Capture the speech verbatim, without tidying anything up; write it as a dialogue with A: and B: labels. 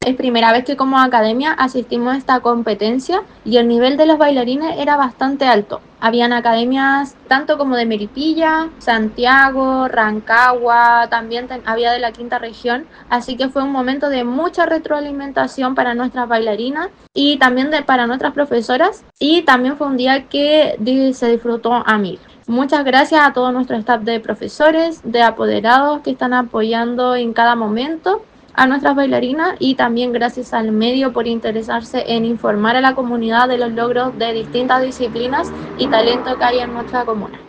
A: Es primera vez que como academia asistimos a esta competencia y el nivel de los bailarines era bastante alto. Habían academias tanto como de Melipilla, Santiago, Rancagua, también ten- había de la quinta región, así que fue un momento de mucha retroalimentación para nuestras bailarinas y también de, para nuestras profesoras, y también fue un día que di- se disfrutó a mil. Muchas gracias a todo nuestro staff de profesores, de apoderados que están apoyando en cada momento a nuestras bailarinas, y también gracias al medio por interesarse en informar a la comunidad de los logros de distintas disciplinas y talento que hay en nuestra comuna.